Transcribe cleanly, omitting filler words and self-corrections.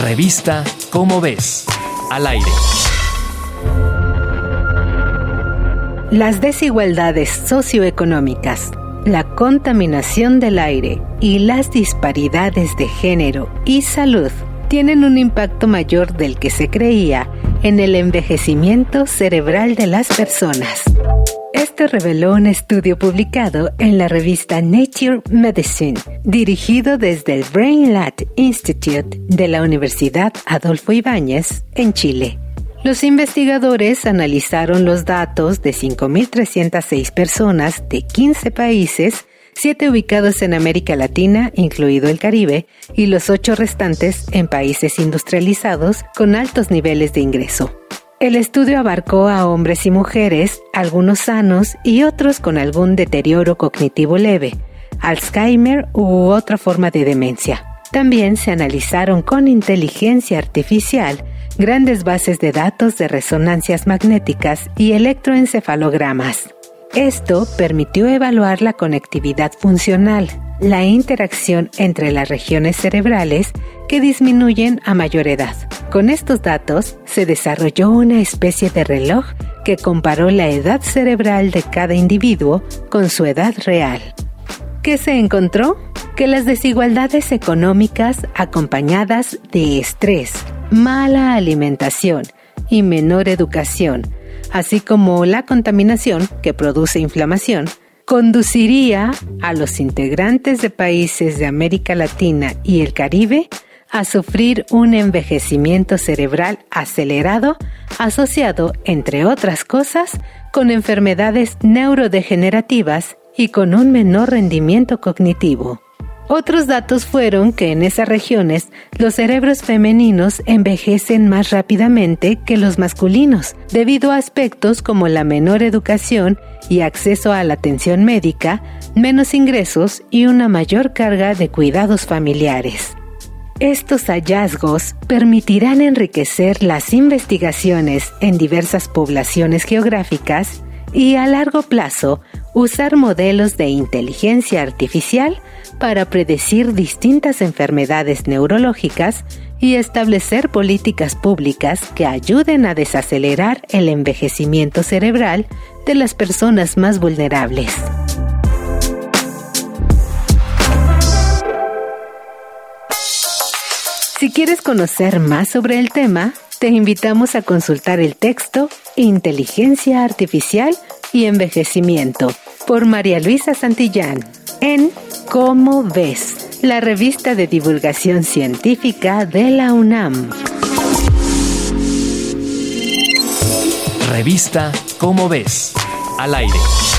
Revista Cómo Ves, al aire. Las desigualdades socioeconómicas, la contaminación del aire y las disparidades de género y salud tienen un impacto mayor del que se creía en el envejecimiento cerebral de las personas. Esto reveló un estudio publicado en la revista Nature Medicine, dirigido desde el Brainlat Institute de la Universidad Adolfo Ibáñez, en Chile. Los investigadores analizaron los datos de 5.306 personas de 15 países, 7 ubicados en América Latina, incluido el Caribe, y los 8 restantes en países industrializados con altos niveles de ingreso. El estudio abarcó a hombres y mujeres, algunos sanos y otros con algún deterioro cognitivo leve, Alzheimer u otra forma de demencia. También se analizaron con inteligencia artificial grandes bases de datos de resonancias magnéticas y electroencefalogramas. Esto permitió evaluar la conectividad funcional, la interacción entre las regiones cerebrales que disminuyen a mayor edad. Con estos datos se desarrolló una especie de reloj que comparó la edad cerebral de cada individuo con su edad real. ¿Qué se encontró? Que las desigualdades económicas acompañadas de estrés, mala alimentación y menor educación, así como la contaminación que produce inflamación, conduciría a los integrantes de países de América Latina y el Caribe a sufrir un envejecimiento cerebral acelerado asociado, entre otras cosas, con enfermedades neurodegenerativas y con un menor rendimiento cognitivo. Otros datos fueron que en esas regiones los cerebros femeninos envejecen más rápidamente que los masculinos, debido a aspectos como la menor educación y acceso a la atención médica, menos ingresos y una mayor carga de cuidados familiares. Estos hallazgos permitirán enriquecer las investigaciones en diversas poblaciones geográficas y a largo plazo usar modelos de inteligencia artificial para predecir distintas enfermedades neurológicas y establecer políticas públicas que ayuden a desacelerar el envejecimiento cerebral de las personas más vulnerables. Si quieres conocer más sobre el tema, te invitamos a consultar el texto Inteligencia Artificial y Envejecimiento por María Luisa Santillán en Cómo Ves, la revista de divulgación científica de la UNAM. Revista Cómo Ves, al aire.